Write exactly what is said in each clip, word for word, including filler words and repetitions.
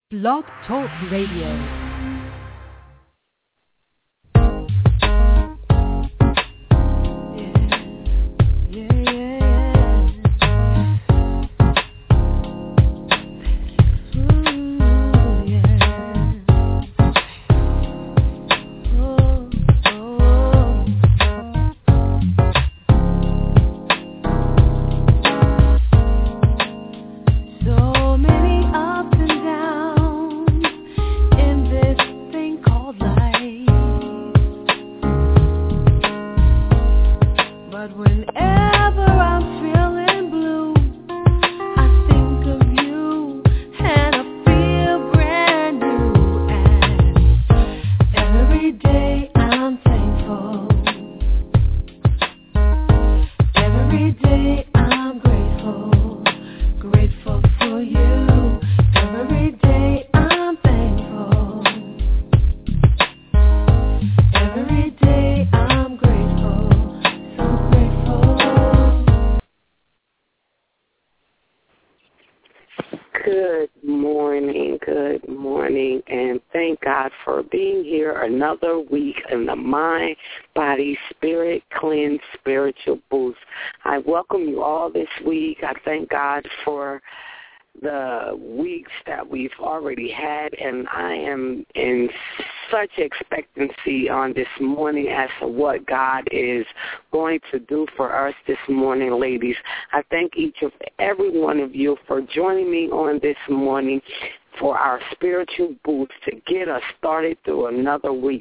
Blog Talk Radio. Another week in the Mind, Body, Spirit Cleanse Spiritual Boost. I welcome you all this week. I thank God for the weeks that we've already had, and I am in such expectancy on this morning as to what God is going to do for us this morning, ladies. I thank each of every one of you for joining me on this morning for our spiritual boost to get us started through another week.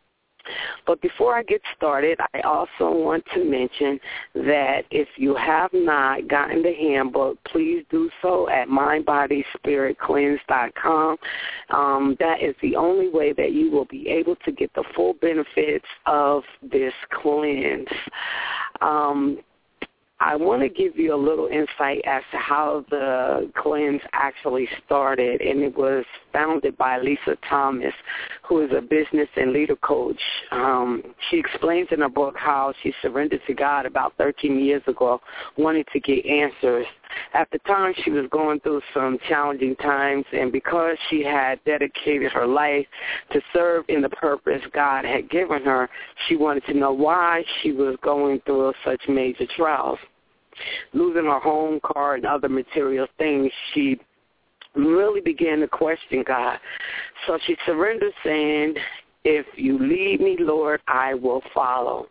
But before I get started, I also want to mention that if you have not gotten the handbook, please do so at mind body spirit cleanse dot com. Um, that is the only way that you will be able to get the full benefits of this cleanse. Um, I want to give you a little insight as to how the cleanse actually started, and it was founded by Lisa Thomas, who is a business and leader coach. Um, she explains in her book how she surrendered to God about thirteen years ago, wanting to get answers. At the time, she was going through some challenging times, and because she had dedicated her life to serve in the purpose God had given her, she wanted to know why she was going through such major trials. Losing her home, car, and other material things, she really began to question God. So she surrendered, saying, "If you lead me, Lord, I will follow."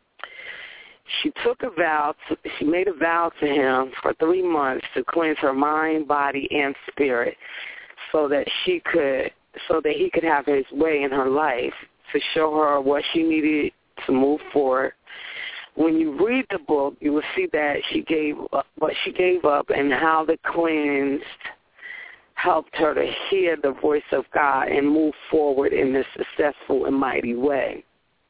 She took a vow, to, she made a vow to him for three months to cleanse her mind, body, and spirit so that she could, so that he could have his way in her life, to show her what she needed to move forward. When you read the book, you will see that she gave up, what she gave up and how the cleanse helped her to hear the voice of God and move forward in a successful and mighty way.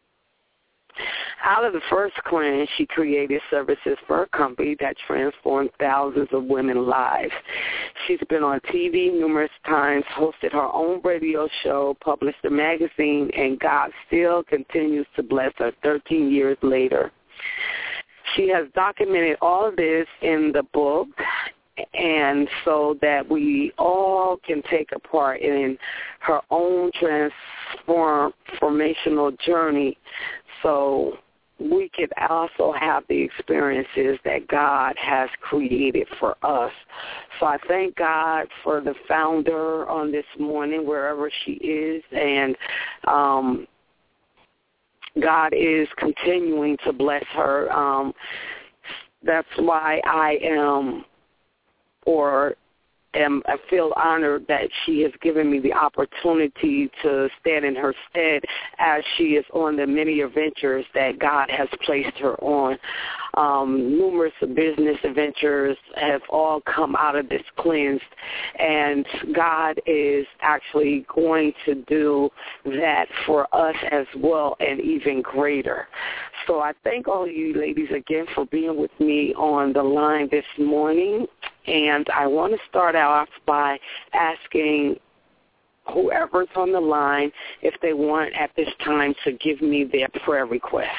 Out of the first cleanse, she created services for her company that transformed thousands of women's lives. She's been on T V numerous times, hosted her own radio show, published a magazine, and God still continues to bless her thirteen years later. She has documented all of this in the book, and so that we all can take a part in her own transformational journey, so we could also have the experiences that God has created for us. So I thank God for the founder on this morning, wherever she is, and um, God is continuing to bless her. Um, that's why I am, or am, I feel honored that she has given me the opportunity to stand in her stead as she is on the many adventures that God has placed her on. Um, numerous business adventures have all come out of this cleanse, and God is actually going to do that for us as well, and even greater. So I thank all of you ladies again for being with me on the line this morning, and I want to start off by asking whoever's on the line if they want at this time to give me their prayer request.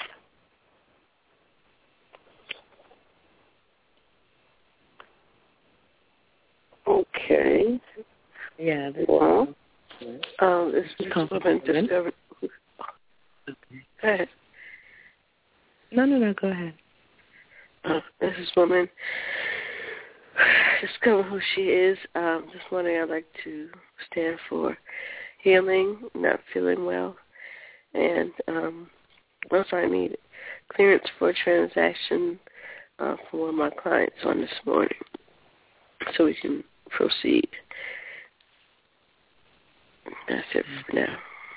Okay. Yeah. This well, is, um, this is woman discovered. Okay. Go ahead. No, no, no. Go ahead. Uh, this is woman discover who she is. Um, this morning I'd like to stand for healing, not feeling well, and um, also I need clearance for a transaction uh, for one of my clients on this morning, so we can proceed. That's it for now.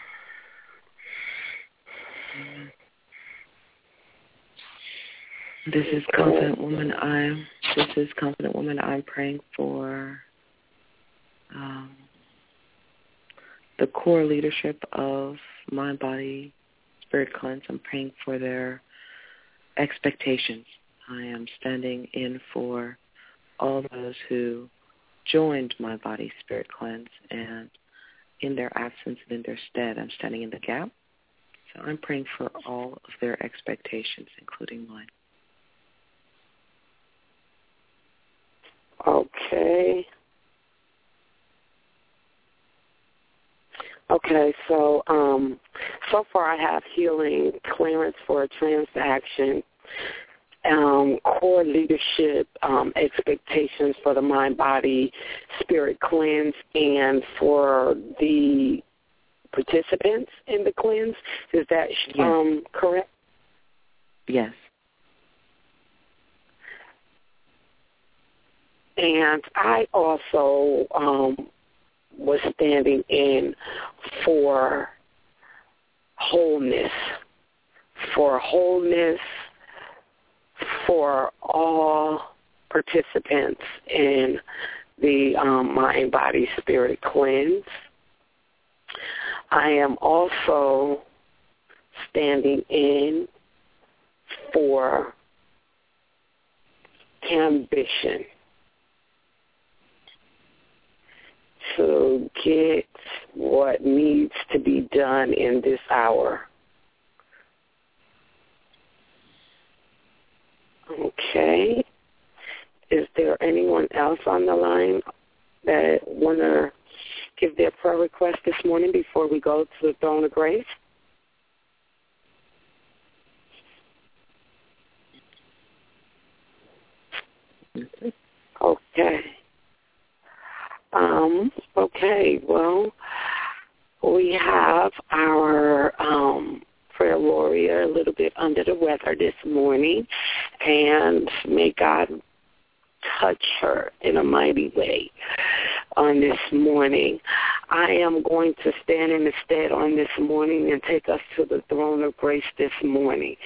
This is Confident Woman. I'm. This is Confident Woman. I'm praying for um, the core leadership of Mind, Body, Spirit Cleanse. I'm praying for their expectations. I am standing in for all those who joined Mind, Body, Spirit Cleanse, and in their absence and in their stead, I'm standing in the gap. So I'm praying for all of their expectations, including mine. Okay. Okay, so um, so far I have healing, clearance for a transaction, um, core leadership um, expectations for the Mind, Body, Spirit Cleanse, and for the participants in the cleanse. Is that Yes. um, correct? Yes. And I also um, was standing in for wholeness, for wholeness for all participants in the um, Mind, Body, Spirit Cleanse. I am also standing in for ambition, to get what needs to be done in this hour. Okay. Is there anyone else on the line that want to give their prayer request this morning before we go to the throne of grace? Okay. Um, okay, well, we have our um, prayer warrior a little bit under the weather this morning, and may God touch her in a mighty way on this morning. I am going to stand in the stead on this morning and take us to the throne of grace this morning.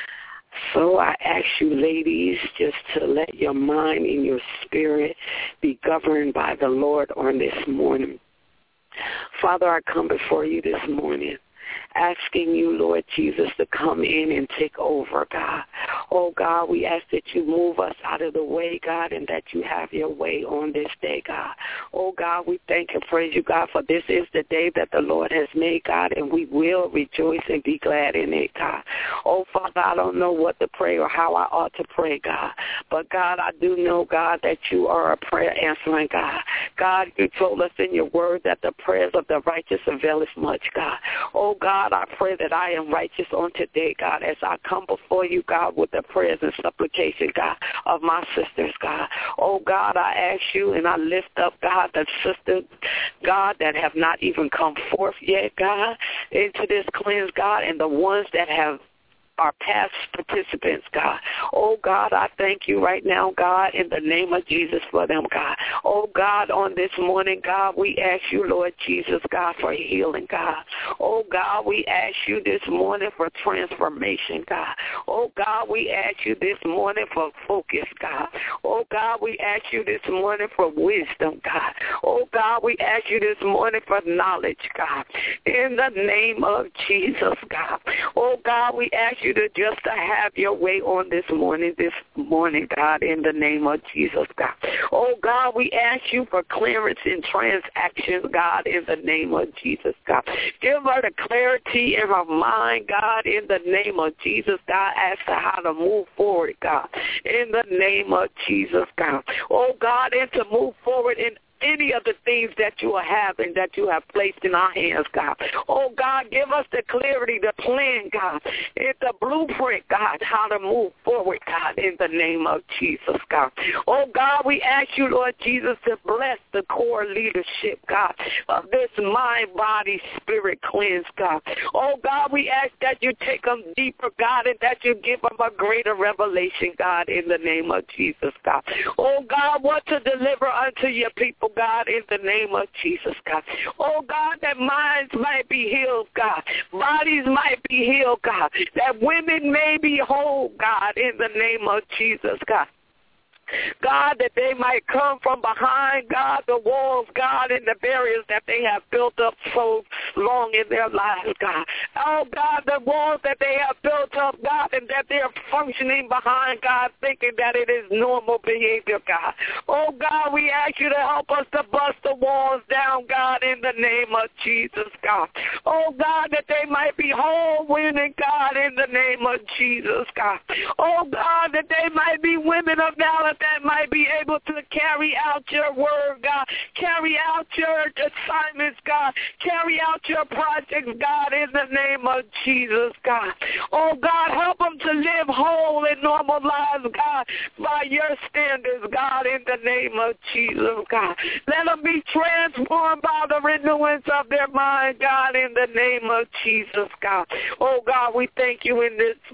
So I ask you, ladies, just to let your mind and your spirit be governed by the Lord on this morning. Father, I come before you this morning, asking you, Lord Jesus, to come in and take over, God. Oh, God, we ask that you move us out of the way, God, and that you have your way on this day, God. Oh, God, we thank and praise you, God, for this is the day that the Lord has made, God, and we will rejoice and be glad in it, God. Oh, Father, I don't know what to pray or how I ought to pray, God, but, God, I do know, God, that you are a prayer answering God. God, you told us in your word that the prayers of the righteous availeth much, God. Oh, God, I pray that I am righteous on today, God, as I come before you, God, with the prayers and supplication, God, of my sisters, God. Oh, God, I ask you and I lift up, God, the sisters, God, that have not even come forth yet, God, into this cleanse, God, and the ones that have our past participants, God. Oh, God, I thank you right now, God, in the name of Jesus for them, God. Oh, God, on this morning, God, we ask you, Lord Jesus, God, for healing, God. Oh, God, we ask you this morning for transformation, God. Oh, God, we ask you this morning for focus, God. Oh, God, we ask you this morning for wisdom, God. Oh, God, we ask you this morning for knowledge, God. In the name of Jesus, God. Oh, God, we ask you to just to have your way on this morning, this morning, God, in the name of Jesus, God. Oh, God, we ask you for clearance in transactions, God, in the name of Jesus, God. Give her the clarity in her mind, God, in the name of Jesus, God, as to how to move forward, God, in the name of Jesus, God. Oh, God, and to move forward in any of the things that you are having, that you have placed in our hands, God. Oh, God, give us the clarity, the plan, God, and the blueprint, God, how to move forward, God, in the name of Jesus, God. Oh, God, we ask you, Lord Jesus, to bless the core leadership, God, of this mind, body, spirit cleanse, God. Oh, God, we ask that you take them deeper, God, and that you give them a greater revelation, God, in the name of Jesus, God. Oh, God, what to deliver unto your people, God, in the name of Jesus, God. Oh, God, that minds might be healed, God. Bodies might be healed, God. That women may be whole, God, in the name of Jesus, God. God, that they might come from behind, God, the walls, God, and the barriers that they have built up so long in their lives, God. Oh, God, the walls that they have built up, God, and that they are functioning behind, God, thinking that it is normal behavior, God. Oh, God, we ask you to help us to bust the walls down, God, in the name of Jesus, God. Oh, God, that they might be whole women, God, in the name of Jesus, God. Oh, God, that they might be women of valor, that might be able to carry out your word, God, carry out your assignments, God, carry out your projects, God, in the name of Jesus, God. Oh, God, help them to live whole and normal lives, God, by your standards, God, in the name of Jesus, God. Let them be transformed by the renewance of their mind, God, in the name of Jesus, God. Oh, God, we thank you in this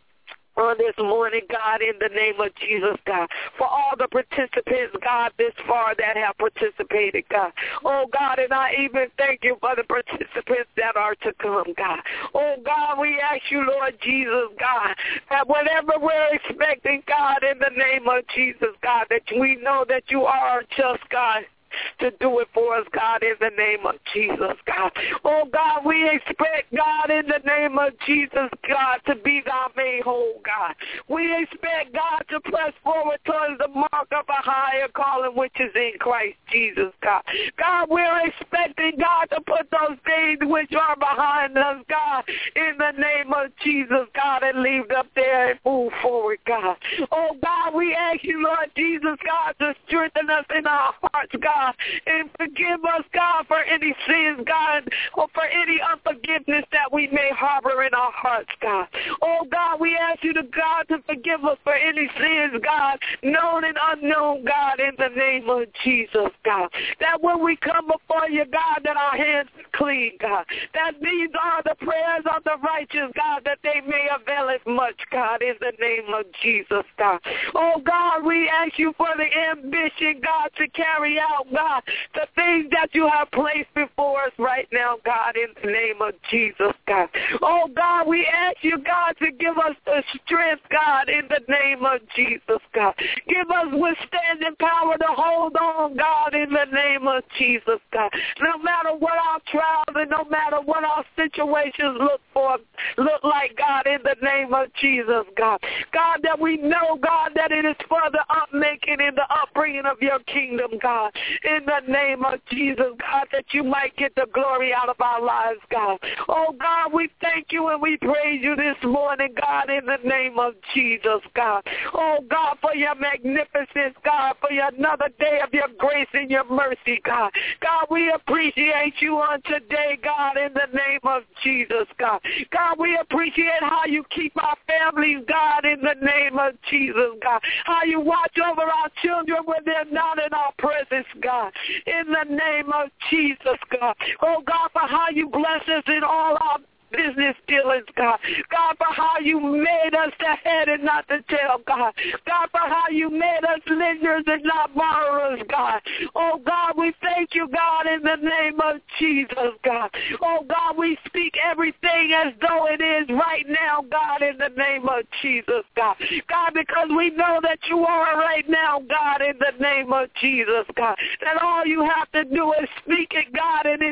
on this morning, God, in the name of Jesus, God, for all the participants, God, this far that have participated, God. Oh, God, and I even thank you for the participants that are to come, God. Oh, God, we ask you, Lord Jesus, God, that whatever we're expecting, God, in the name of Jesus, God, that we know that you are just, God, to do it for us, God, in the name of Jesus, God. Oh, God, we expect, God, in the name of Jesus, God, to be thou made whole, God. We expect, God, to press forward towards the mark of a higher calling, which is in Christ Jesus, God. God, we're expecting, God, to put those things which are behind us, God, in the name of Jesus, God, and leave them there and move forward, God. Oh, God, we ask you, Lord Jesus, God, to strengthen us in our hearts, God, and forgive us, God, for any sins, God, or for any unforgiveness that we may harbor in our hearts, God. Oh, God, we ask you to, God, to forgive us for any sins, God, known and unknown, God, in the name of Jesus, God. That when we come before you, God, that our hands are clean, God. That these are the prayers of the righteous, God, that they may avail us much, God, in the name of Jesus, God. Oh, God, we ask you for the ambition, God, to carry out, God, the things that you have placed before us right now, God, in the name of Jesus, God. Oh, God, we ask you, God, to give us the strength, God, in the name of Jesus, God. Give us withstanding power to hold on, God, in the name of Jesus, God. No matter what our trials and no matter what our situations look for, look like, God, in the name of Jesus, God. God, that we know, God, that it is for the upmaking and the upbringing of your kingdom, God. In the name of Jesus, God, that you might get the glory out of our lives, God. Oh, God, we thank you and we praise you this morning, God, in the name of Jesus, God. Oh, God, for your magnificence, God, for your another day of your grace and your mercy, God. God, we appreciate you on today, God, in the name of Jesus, God. God, we appreciate how you keep our families, God, in the name of Jesus, God. How you watch over our children when they're not in our presence, God, in the name of Jesus, God. Oh, God, for how you bless us in all our business dealings, God. God, for how you made us the head and not the tail, God. God, for how you made us lenders and not borrowers, God. Oh, God, we thank you, God, in the name of Jesus, God. Oh, God, we speak everything as though it is right now, God, in the name of Jesus, God. God, because we know that you are right now, God, in the name of Jesus, God. That all you have to do is speak it, God, and it is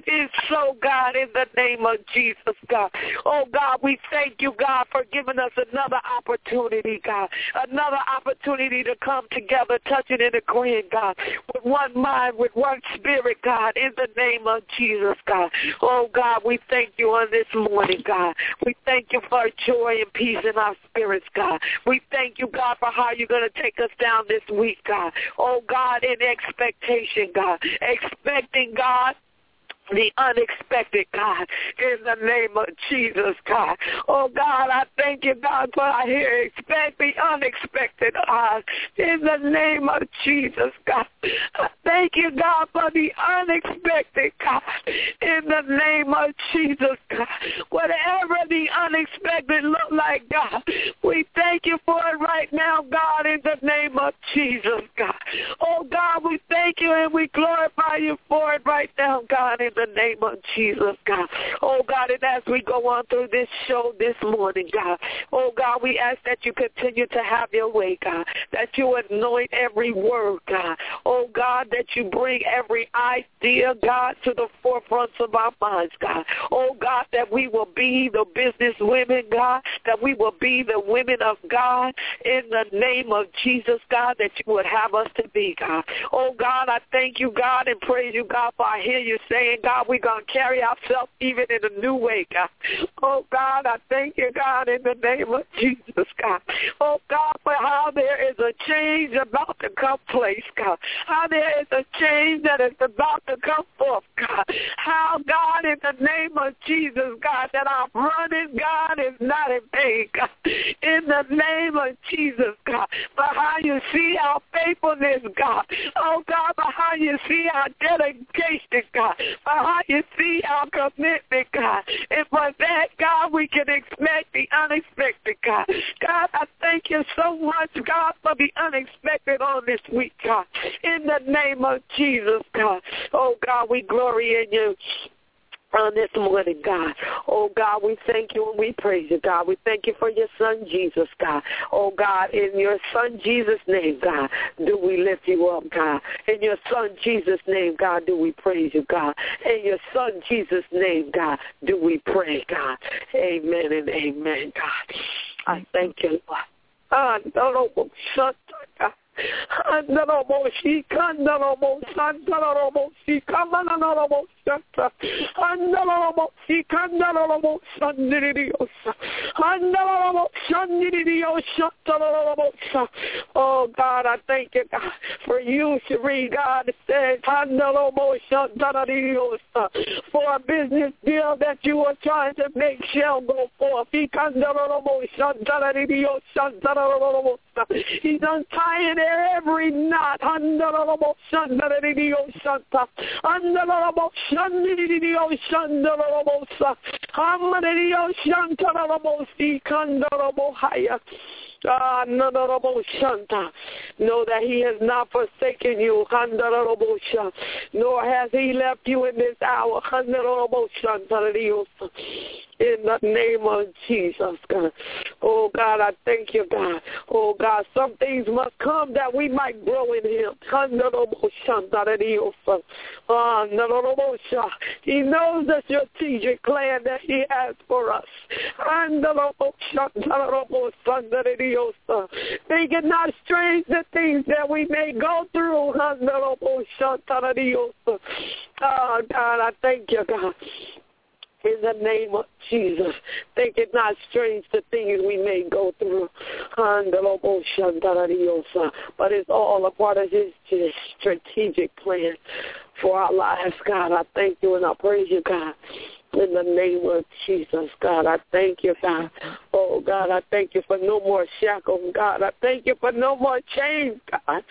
so, God, in the name of Jesus, God. Oh, God, we thank you, God, for giving us another opportunity, God, another opportunity to come together, touching and agreeing, God, with one mind, with one spirit, God, in the name of Jesus, God. Oh, God, we thank you on this morning, God. We thank you for joy and peace in our spirits, God. We thank you, God, for how you're going to take us down this week, God. Oh, God, in expectation, God, expecting, God, the unexpected, God, in the name of Jesus, God. Oh, God, I thank you, God, for I hear expect the unexpected, God, in the name of Jesus, God. I thank you, God, for the unexpected, God, in the name of Jesus, God. Whatever the unexpected look like, God, we thank you for it right now, God, in the name of Jesus, God. Oh, God, we thank you and we glorify you for it right now, God, in the name of Jesus, God. Oh, God, and as we go on through this show this morning, God, oh, God, we ask that you continue to have your way, God, that you anoint every word, God. Oh, God, that you bring every idea, God, to the forefront of our minds, God. Oh, God, that we will be the business women, God, that we will be the women of God in the name of Jesus, God, that you would have us to be, God. Oh, God, I thank you, God, and praise you, God, for I hear you saying, God, we're going to carry ourselves even in a new way, God. Oh, God, I thank you, God, in the name of Jesus, God. Oh, God, for how there is a change about to come place, God. How there is a change that is about to come forth, God. How, God, in the name of Jesus, God, that our running, God, is not in vain, God. In the name of Jesus, God, for how you see our faithfulness, God. Oh, God, for how you see our dedication, God. For how you see our commitment, God. And for that, God, we can expect the unexpected, God. God, I thank you so much, God, for the unexpected on this week, God. In the name of Jesus, God. Oh, God, we glory in you on this morning, God. Oh, God, we thank you and we praise you, God. We thank you for your son, Jesus, God. Oh, God, in your son, Jesus' name, God, do we lift you up, God. In your son, Jesus' name, God, do we praise you, God. In your son, Jesus' name, God, do we pray, God. Amen and amen, God. I thank you, Lord. Ah, no, no, shut up. Andalomo shi kandalomo santalomo shi kamanalomo shanta andalomo shi kandalomo sandiriyosa andalomo sandiriyo santalomo sa. Oh, God, I thank you, God, for you, Cherie. God says andalomo santariyosa, for a business deal that you are trying to make shall go forth. He kandalomo santariyo santalomo sa. He's untying every knot. Andalabo Shandaridio Santa. Andalabo Shandiridio Shandalabo Sa. Hamaridio Shantalabo Si Kandalabo Haya. Ah, no, no, no, Shanta. Know that he has not forsaken you, nor has he left you in this hour. In the name of Jesus, God. Oh, God, I thank you, God. Oh, God, some things must come that we might grow in him. He knows the strategic plan that he has for us. Think it not strange the things that we may go through. Oh, God, I thank you, God. In the name of Jesus, think it not strange the things we may go through. But it's all a part of his strategic plan for our lives, God. I thank you and I praise you, God. In the name of Jesus, God, I thank you, God. Oh, God, I thank you for no more shackles, God. I thank you for no more chains, God.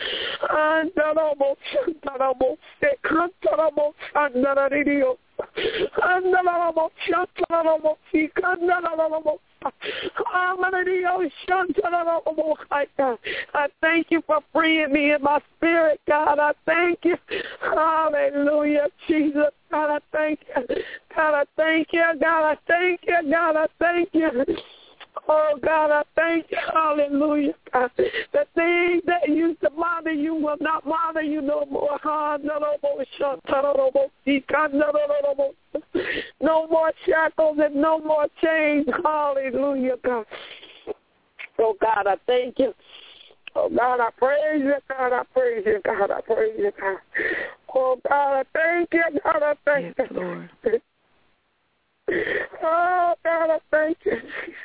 I thank you for freeing me in my spirit, God. I thank you. Hallelujah, Jesus. God, I thank you. God, I thank you. God, I thank you. God, I thank you. Oh, God, I thank you. Hallelujah. God. The things that used to bother you will not bother you no more. No more shackles and no more chains. Hallelujah, God. Oh, God, I thank you. Oh, God, I praise you. God, I praise you. God, I praise you. God. Oh, God, I thank you. God, I thank yes, you. Lord. Oh, God, I thank you.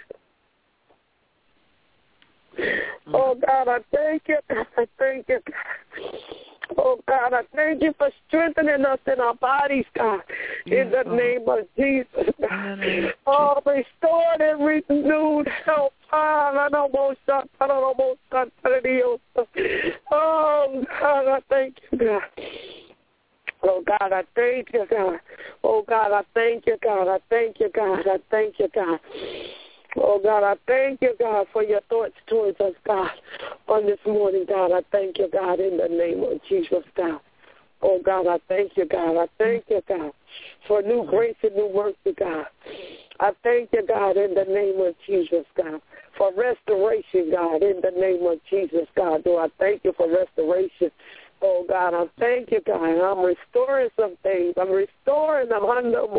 Oh, God, I thank you. God, I thank you. Oh, God, I thank you for strengthening us in our bodies, God, in the name of Jesus. Oh, restored and renewed health. Oh, God, I thank you, God. Oh, God, I thank you, God. Oh, God, I thank you, God. I thank you, God. I thank you, God. Oh, God, I thank you, God, for your thoughts towards us, God, on this morning, God. I thank you, God, in the name of Jesus, God. Oh, God, I thank you, God. I thank you, God, for new grace and new mercy, God. I thank you, God, in the name of Jesus, God, for restoration, God, in the name of Jesus, God. Do I thank you for restoration? Oh, God, I thank you, God. I'm restoring some things. I'm restoring them.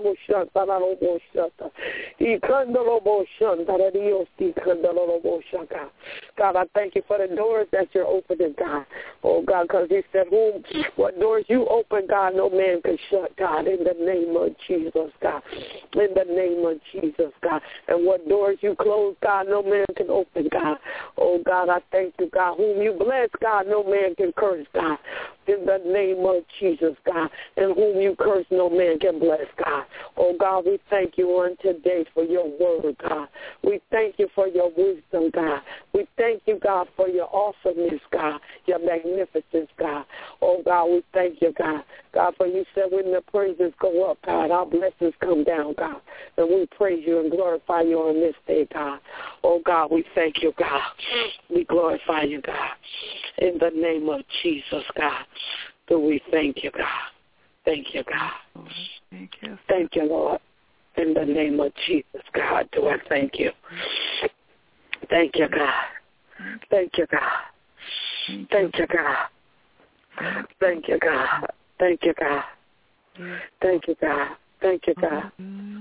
God, I thank you for the doors that you're opening, God. Oh, God, because you said, whom, what doors you open, God, no man can shut, God, in the name of Jesus, God. In the name of Jesus, God. And what doors you close, God, no man can open, God. Oh, God, I thank you, God. Whom you bless, God, no man can curse, God. In the name of Jesus, God. And whom you curse, no man can bless, God. Oh, God, we thank you on today for your word, God. We thank you for your wisdom, God. We thank you, God, for your awesomeness, God, your magnificence, God. Oh, God, we thank you, God. God, for you said when the praises go up, God, our blessings come down, God. And we praise you and glorify you on this day, God. Oh, God, we thank you, God. We glorify you, God. In the name of Jesus, God. Do we thank you, God. Thank you, God. Thank you. Thank you, Lord. In the name of Jesus, God, do I thank you. Thank you, God. Thank you, God. Thank you, God. Thank you, God. Thank you, God. Thank you, God. Thank you, God.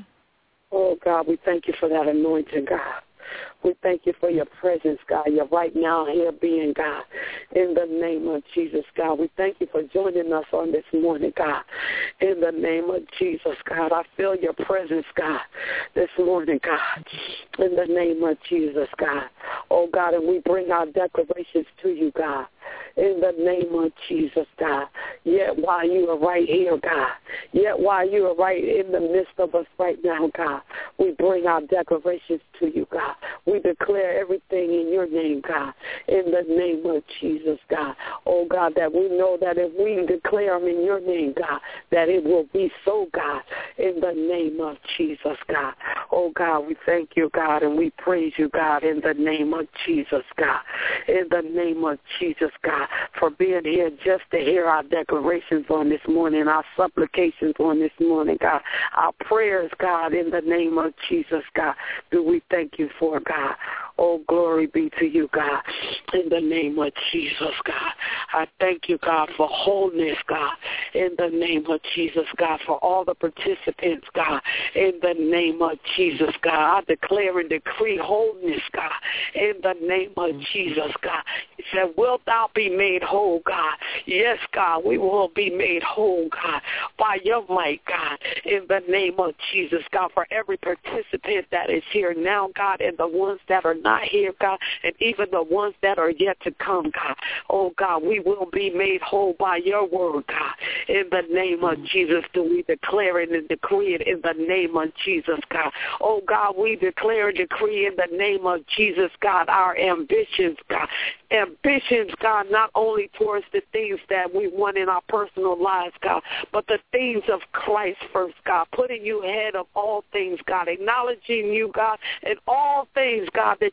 Oh, God, we thank you for that anointing, God. We thank you for your presence, God, your right now here being, God, in the name of Jesus, God. We thank you for joining us on this morning, God, in the name of Jesus, God. I feel your presence, God, this morning, God, in the name of Jesus, God. Oh, God, and we bring our declarations to you, God, in the name of Jesus, God. Yet while you are right here, God, yet while you are right in the midst of us right now, God, we bring our declarations to you, God. We declare everything in your name, God, in the name of Jesus, God. Oh, God, that we know that if we declare them in your name, God, that it will be so, God, in the name of Jesus, God. Oh, God, we thank you, God, and we praise you, God, in the name of Jesus, God. In the name of Jesus, God, for being here just to hear our declarations on this morning, our supplications on this morning, God, our prayers, God, in the name of Jesus, God. Do we thank you for, God. Oh, glory be to you, God, in the name of Jesus, God. I thank you, God, for wholeness, God, in the name of Jesus, God, for all the participants, God, in the name of Jesus, God. I declare and decree wholeness, God, in the name of Jesus, God. You said, wilt thou be made whole, God? Yes, God, we will be made whole, God, by your might, God, in the name of Jesus, God, for every participant that is here now, God, and the ones that are not here, God, and even the ones that are yet to come, God. Oh, God, we will be made whole by your word, God. In the name of Jesus, do we declare it and decree it in the name of Jesus, God. Oh, God, we declare and decree in the name of Jesus, God, our ambitions, God. Ambitions, God, not only towards the things that we want in our personal lives, God, but the things of Christ first, God, putting you ahead of all things, God, acknowledging you, God, in all things, God, that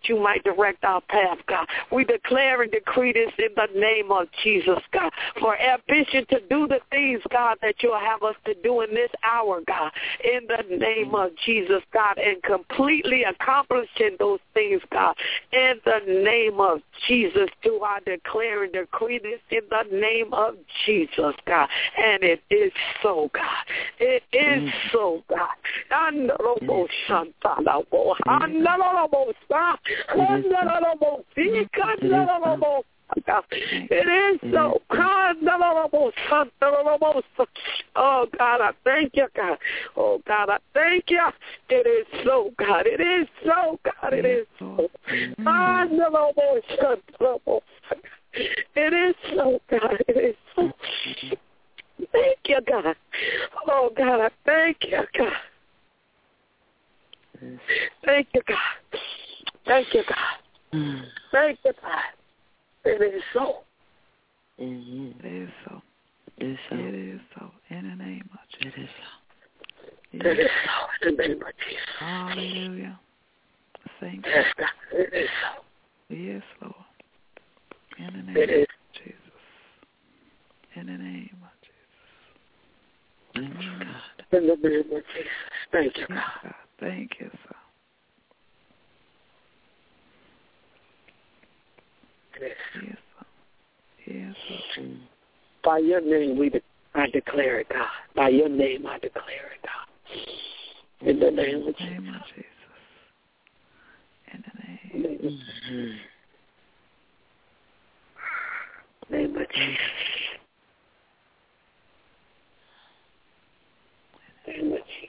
you might direct our path, God. We declare and decree this in the name of Jesus, God, for ambition to do the things, God, that you'll have us to do in this hour, God, in the name of Jesus, God, and completely accomplishing those things, God, in the name of Jesus. Do I declare and decree this in the name of Jesus, God, and it is so, God. It is mm. so, God. Mm. It is so. Oh, God, I thank you, God. Oh, God, I thank you. It is so, God. It is so, God. It is so. It is so, God. It is so. Thank you, God. Oh, God, I thank you, God. Thank you, God. Thank you, God. Thank you, God. It is so. Mm-hmm. It is so. It is so. It is so. In the name of Jesus. It is so. It is so. In the name of Jesus. Hallelujah. Thank you. Yes, God. It is so. Yes, Lord. In the name it is. of Jesus. In the name of Jesus. Thank you, God. In the name of Jesus. Thank you, God. Yes, God. Thank you, sir. Yes. Yes, sir. Yes, sir. By your name, we de- I declare it, God. By your name, I declare it, God. In the name of Jesus. In the name of Jesus. In the name. Mm-hmm. Name of Jesus. Name of Jesus.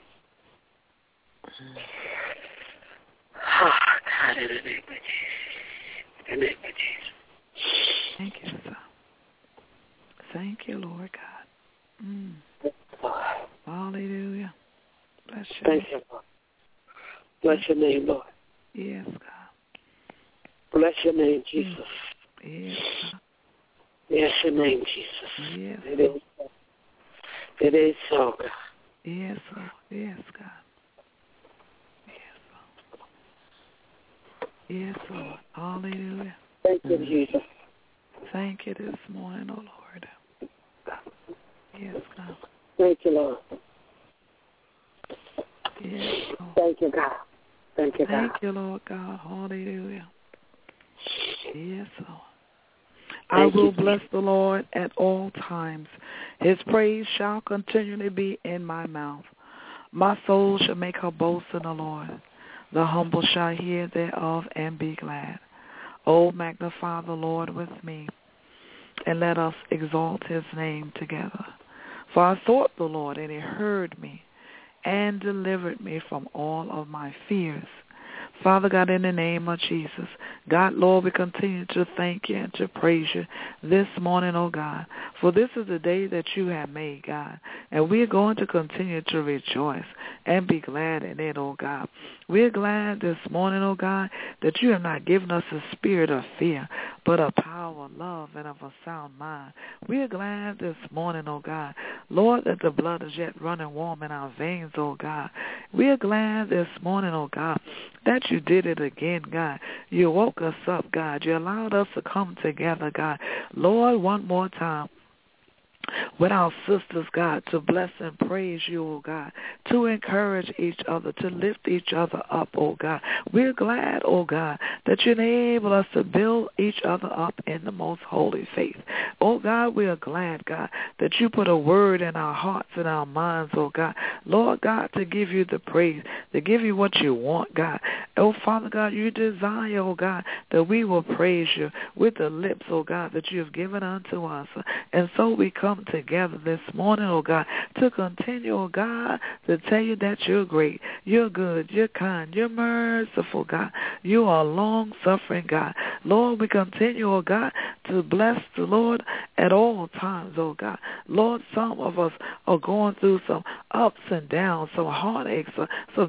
Oh, God, in the name of Jesus. In the name of Jesus. Thank you, sir. Thank you, Lord God. Mm. Hallelujah. Bless you. Thank you, Lord. Bless your name, Lord. Yes, God. Bless your name, Jesus. Yes, God. Yes, your name, Jesus. Yes, it is so. It is so, God. Yes, Lord. Yes, God. Yes, Lord. Yes, Lord. Hallelujah. Thank you, Jesus. Thank you this morning, oh Lord. Yes, God. Thank you, Lord. Yes, Lord. Thank you, God. Thank you, God. Thank you, Lord God. Hallelujah. Yes, Lord. I will bless the Lord at all times. His praise shall continually be in my mouth. My soul shall make her boast in the Lord. The humble shall hear thereof and be glad. O magnify the Lord with me, and let us exalt his name together. For I sought the Lord, and he heard me, and delivered me from all of my fears. Father God, in the name of Jesus, God, Lord, we continue to thank you and to praise you this morning, oh God, for this is the day that you have made, God, and we are going to continue to rejoice and be glad in it, oh God. We are glad this morning, oh God, that you have not given us a spirit of fear, but of power, love, and of a sound mind. We are glad this morning, oh God, Lord, that the blood is yet running warm in our veins, oh God. We are glad this morning, oh God, that you did it again, God. You woke us up, God. You allowed us to come together, God. Lord, one more time, with our sisters, God, to bless and praise you, oh God, to encourage each other, to lift each other up, oh God. We're glad, oh God, that you enable us to build each other up in the most holy faith. Oh God, we are glad, God, that you put a word in our hearts and our minds, oh God. Lord God, to give you the praise, to give you what you want, God. Oh Father God, you desire, oh God, that we will praise you with the lips, oh God, that you have given unto us. And so we come together this morning, oh God, to continue, oh God, to tell you that you're great, you're good, you're kind, you're merciful, God. You are long-suffering, God. Lord, we continue, oh God, to bless the Lord at all times, oh God. Lord, some of us are going through some ups and downs, some heartaches, some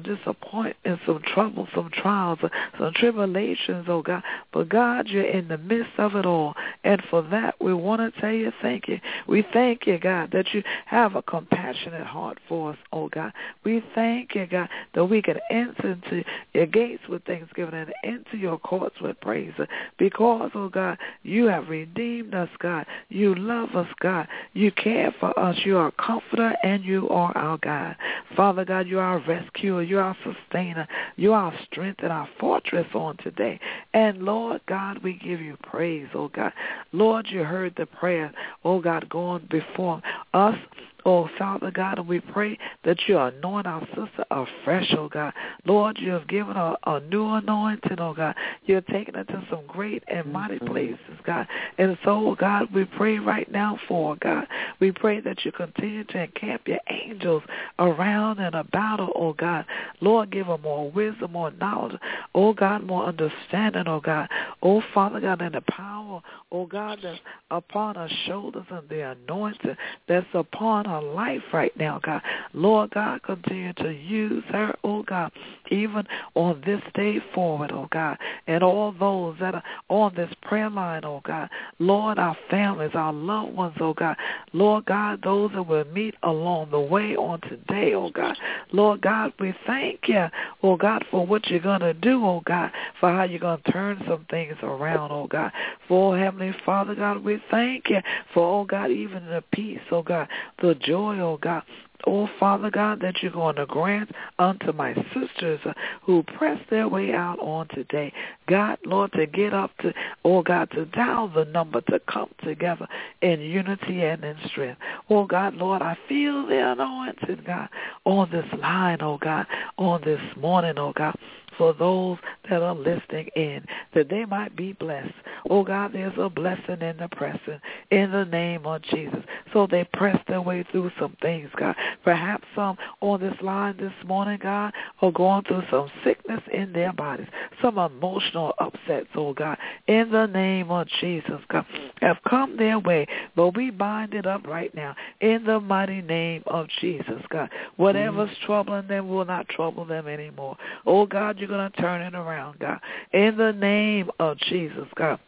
disappointments, some trouble, some trials, some tribulations, oh God. But God, you're in the midst of it all. And for that, we want to tell you thank you. We thank you, God, that you have a compassionate heart for us, oh God. We thank you, God, that we can enter into your gates with thanksgiving and into your courts with praise. Because, oh God, you have redeemed us, God. You love us, God. You care for us. You are a comforter and you are our God. Father God, you are our rescuer. You are our sustainer. You are our strength and our fortress on today. And Lord God, we give you praise, oh God. Lord, you heard the prayer, oh God, going before us. Oh, Father God, and we pray that you anoint our sister afresh, oh God. Lord, you have given her a new anointing, oh God. You're taking her to some great and mighty places, God. And so, oh God, we pray right now for, God. We pray that you continue to encamp your angels around and about her, oh God. Lord, give her more wisdom, more knowledge, oh God, more understanding, oh God. Oh, Father God, and the power, oh God, that's upon her shoulders and the anointing that's upon her life right now, God. Lord God, continue to use her, oh God, even on this day forward, oh God, and all those that are on this prayer line, oh God. Lord, our families, our loved ones, oh God. Lord God, those that will meet along the way on today, oh God. Lord God, we thank you, oh God, for what you're going to do, oh God, for how you're going to turn some things around, oh God. For, Heavenly Father, God, we thank you for, oh God, even the peace, oh God, the joy, oh God. Oh, Father God, that you're going to grant unto my sisters uh, who press their way out on today. God, Lord, to get up to, oh God, to dial the number, to come together in unity and in strength. Oh God, Lord, I feel the anointing, God, on this line, oh God, on this morning, oh God, for those that are listening in, that they might be blessed. Oh God, there's a blessing in the pressing in the name of Jesus. So they press their way through some things, God. Perhaps some on this line this morning, God, are going through some sickness in their bodies, some emotional upsets, oh God, in the name of Jesus, God, have come their way, but we bind it up right now in the mighty name of Jesus, God. Whatever's mm-hmm. troubling them will not trouble them anymore. Oh God, you're going to turn it around, God, in the name of Jesus, God.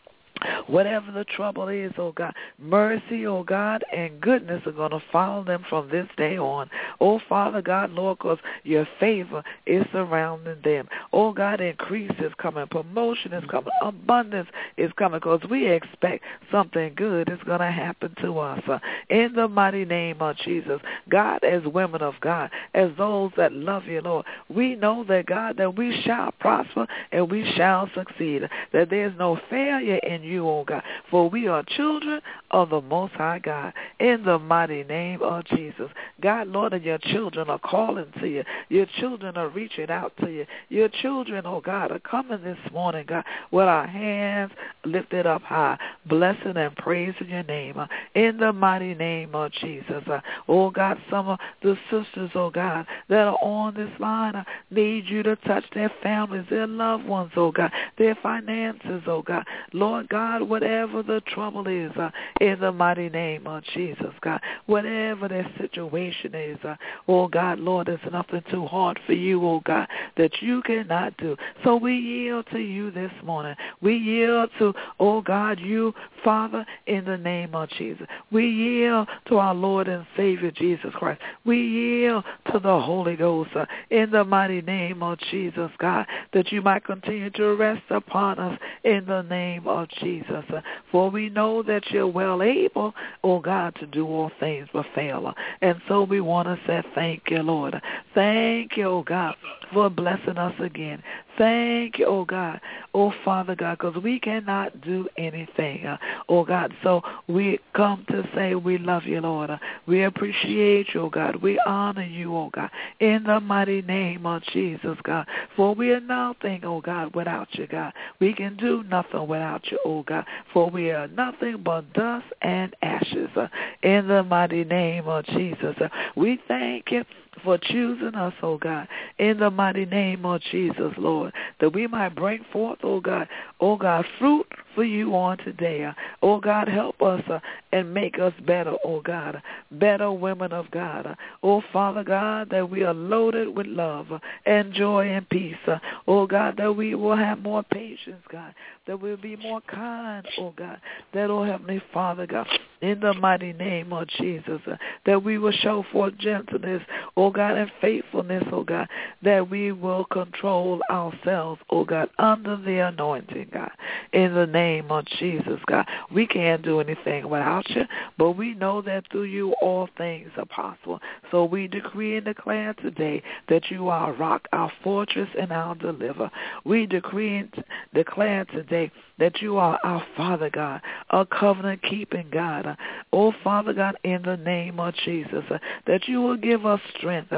Whatever the trouble is, oh God, mercy, oh God, and goodness are going to follow them from this day on. Oh, Father God, Lord, because your favor is surrounding them. Oh, God, increase is coming, promotion is coming, abundance is coming, because we expect something good is going to happen to us. Uh, in the mighty name of Jesus, God, as women of God, as those that love you, Lord, we know that, God, that we shall prosper and we shall succeed, that there's no failure in you. You, oh God, for we are children of the Most High God, in the mighty name of Jesus. God, Lord, and your children are calling to you. Your children are reaching out to you. Your children, oh God, are coming this morning, God, with our hands lifted up high, blessing and praising your name, uh, in the mighty name of Jesus. Uh, oh God, some of the sisters, oh God, that are on this line uh, need you to touch their families, their loved ones, oh God, their finances, oh God. Lord God, God, whatever the trouble is, uh, in the mighty name of Jesus, God, whatever their situation is, uh, oh God, Lord, there's nothing too hard for you, oh God, that you cannot do. So we yield to you this morning. We yield to, oh God, you, Father, in the name of Jesus. We yield to our Lord and Savior, Jesus Christ. We yield to the Holy Ghost, uh, in the mighty name of Jesus, God, that you might continue to rest upon us in the name of Jesus. Jesus, for we know that you're well able, oh God, to do all things but fail. And so we want to say thank you, Lord. Thank you, oh God, for blessing us again. Thank you, oh God, oh Father God, because we cannot do anything, uh, oh God. So we come to say we love you, Lord. Uh, we appreciate you, oh God. We honor you, oh God, in the mighty name of Jesus, God. For we are nothing, oh God, without you, God. We can do nothing without you, oh God. For we are nothing but dust and ashes, uh, in the mighty name of Jesus. Uh, we thank you for choosing us, oh God, in the mighty name of Jesus, Lord, that we might bring forth, oh God, oh God, fruit for you on today. Uh, oh, God, help us uh, and make us better, oh, God, better women of God. Uh, oh, Father God, that we are loaded with love uh, and joy and peace. Uh, oh, God, that we will have more patience, God, that we'll be more kind, oh, God, that, oh, Heavenly Father, God, in the mighty name of Jesus, uh, that we will show forth gentleness, oh, God, and faithfulness, oh, God, that we will control ourselves, oh, God, under the anointing, God, in the name of Jesus, God. We can't do anything without you, but we know that through you all things are possible. So we decree and declare today that you are our rock, our fortress, and our deliverer. We decree and declare today that you are our Father God, a covenant-keeping God. Oh, Father God, in the name of Jesus, that you will give us strength,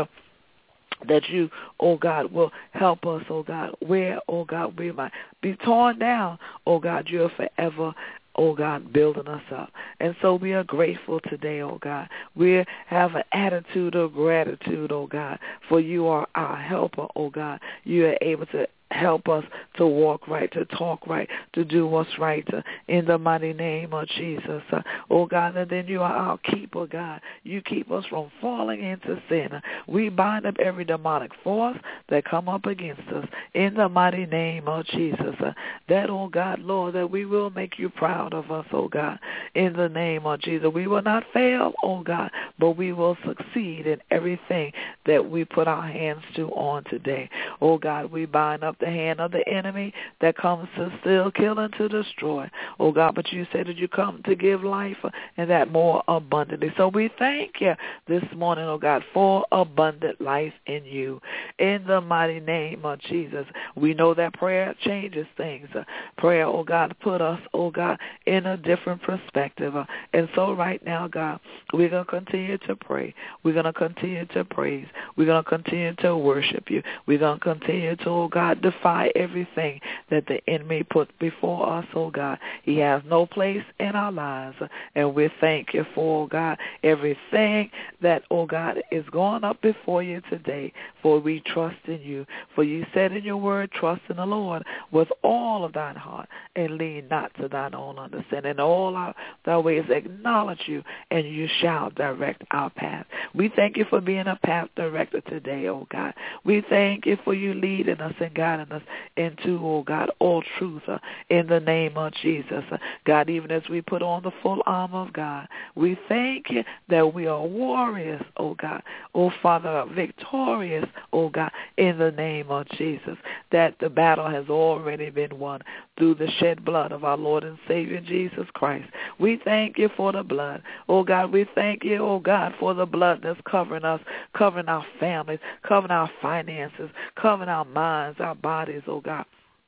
that you, oh God, will help us, oh God, where, oh God, we might be torn down, oh God, you're forever, oh God, building us up. And so we are grateful today, oh God. We have an attitude of gratitude, oh God, for you are our helper, oh God. You are able to help us to walk right, to talk right, to do what's right, uh, in the mighty name of Jesus. Uh, oh, God, and then you are our keeper, God. You keep us from falling into sin. Uh, we bind up every demonic force that come up against us in the mighty name of Jesus. Uh, that, oh, God, Lord, that we will make you proud of us, oh, God, in the name of Jesus. We will not fail, oh, God, but we will succeed in everything that we put our hands to on today. Oh, God, we bind up the hand of the enemy that comes to steal, kill, and to destroy. Oh, God, but you said that you come to give life and that more abundantly. So we thank you this morning, oh, God, for abundant life in you. In the mighty name of Jesus, we know that prayer changes things. Uh, prayer, oh, God, put us, oh, God, in a different perspective. Uh, and so right now, God, we're going to continue to pray. We're going to continue to praise. We're going to continue to worship you. We're going to continue to, oh, God, defy everything that the enemy put before us, oh God. He has no place in our lives. And we thank you for, oh God, everything that, oh God, is going up before you today. For we trust in you. For you said in your word, trust in the Lord with all of thine heart and lean not to thine own understanding. In all our, thy ways acknowledge you, and you shall direct our path. We thank you for being a path director today, oh God. We thank you for you leading us and guiding us into, oh God, all truth uh, in the name of Jesus. Uh, God, even as we put on the full armor of God, we thank you that we are warriors, oh God. Oh Father, victorious, oh God, in the name of Jesus, that the battle has already been won through the shed blood of our Lord and Savior Jesus Christ. We thank you for the blood. Oh God, we thank you, oh God, for the blood that's covering us, covering our families, covering our finances, covering our minds, our bodies, oh God.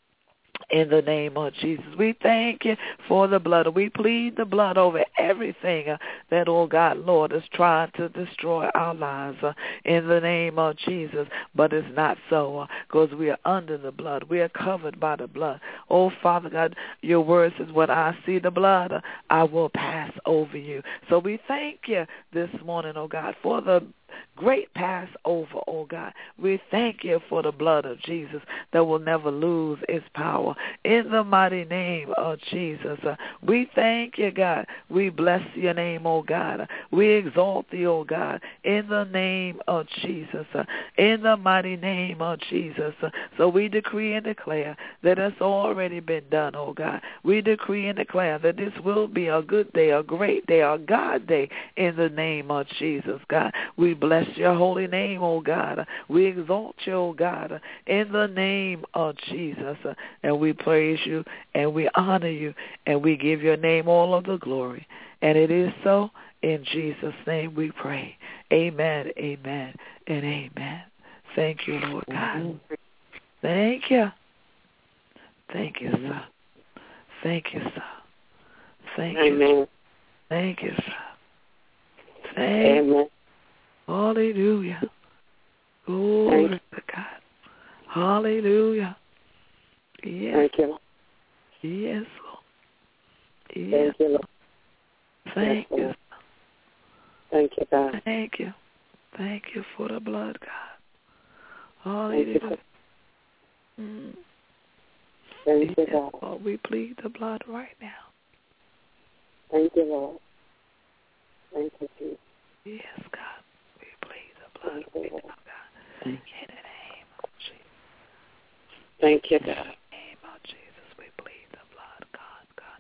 In the name of Jesus, we thank you for the blood. We plead the blood over everything uh, that, oh God, Lord, is trying to destroy our lives uh, in the name of Jesus. But it's not so because uh, we are under the blood. We are covered by the blood. Oh, Father God, your word says, when I see the blood, uh, I will pass over you. So we thank you this morning, oh God, for the great Passover, oh God. We thank you for the blood of Jesus that will never lose its power. In the mighty name of Jesus, uh, we thank you, God. We bless your name, oh God. We exalt thee, oh God, in the name of Jesus, uh, in the mighty name of Jesus. Uh, so we decree and declare that it's already been done, oh God. We decree and declare that this will be a good day, a great day, a God day in the name of Jesus, God. We bless your holy name, oh God. We exalt you, oh God, in the name of Jesus. And we praise you and we honor you and we give your name all of the glory. And it is so. In Jesus' name we pray. Amen, amen, and amen. Thank you, Lord God. Thank you. Thank you, sir. Thank you, sir. Thank you. Amen. Thank you, sir. Thank Amen. Hallelujah. Glory to God. Hallelujah. Yes. Thank you. Yes, Lord. Yes. Thank you, Lord. Thank yes, you. Lord. Thank you, God. Thank you. Thank you for the blood, God. Thank you. Hallelujah. Mm. Thank yes, you, God. Lord, we plead the blood right now. Thank you, Lord. Thank you, Jesus. Yes, God. We plead the blood Thank you, right Lord. now, God. Thank In the name of Jesus. Thank you, God. In the name of Jesus, we plead the blood, God. God.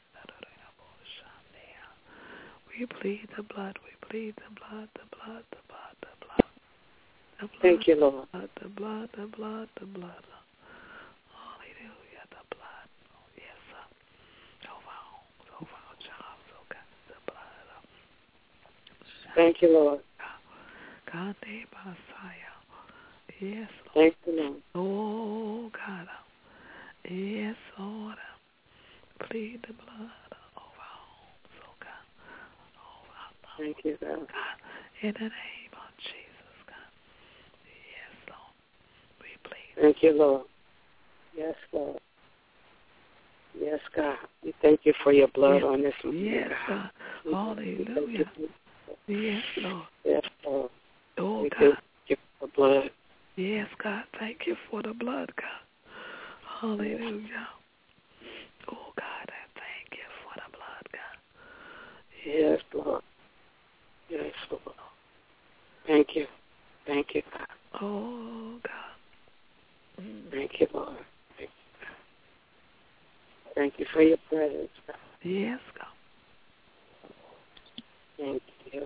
We plead the blood. We plead the blood, the blood, the blood, the blood. The blood, Thank you, Lord. The blood, the blood, the blood. Hallelujah, the blood. Oh, yes, sir. Over our homes, over our jobs, oh God, the blood. Thank you, Lord. God, name Messiah. Yes, Lord. Thank you, Lord. Oh, God. Yes, Lord. Plead the blood over our homes, oh God. Over our loved Thank you, God. God. In the name of Jesus, God. Yes, Lord. We plead. Thank you, Lord. Yes, Lord. Yes, God. We thank you for your blood yes. on this morning, Yes, God. God. Hallelujah. Yes, Lord. Yes, Lord. Oh, we God. thank you for the blood. Yes, God. Thank you for the blood, God. Hallelujah. Oh, God, I thank you for the blood, God. Yes, Lord. Yes, Lord. Thank you. Thank you, God. Oh, God. Mm. Thank you, Lord. Thank you, God. Thank you for your presence, God. Yes, God. Thank you.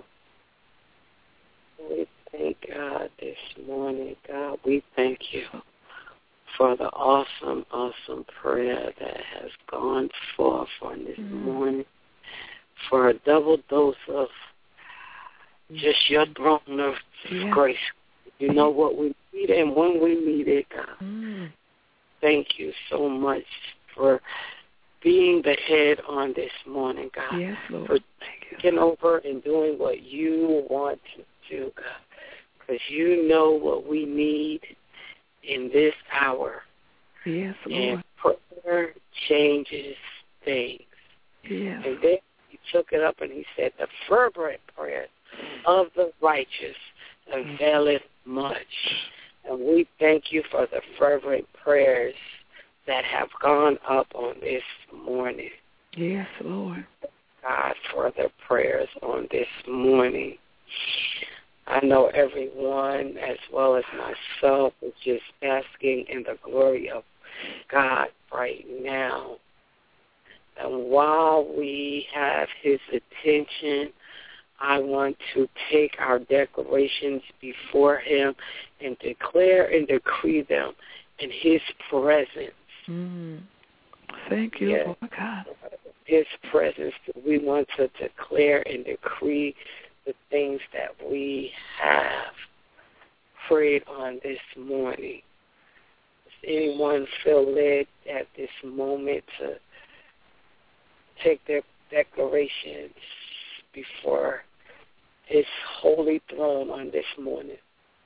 We thank God this morning, God. We thank you for the awesome, awesome prayer that has gone forth on this mm. morning, for a double dose of just your throne of yeah. grace. You know what we need and when we need it, God. Mm. Thank you so much for being the head on this morning, God. Yes, Lord. For taking over and doing what you want to do, God. Because you know what we need in this hour. Yes, Lord. And prayer changes things. Yes. And then he took it up and he said, the fervent prayer of the righteous availeth much. And we thank you for the fervent prayers that have gone up on this morning. Yes, Lord. God, for the prayers on this morning. I know everyone, as well as myself, is just basking in the glory of God right now. And while we have his attention, I want to take our declarations before him and declare and decree them in his presence. Mm. Thank you, yes. Lord God. His presence, we want to declare and decree the things that we have prayed on this morning. Does anyone feel led at this moment to take their declarations before his holy throne on this morning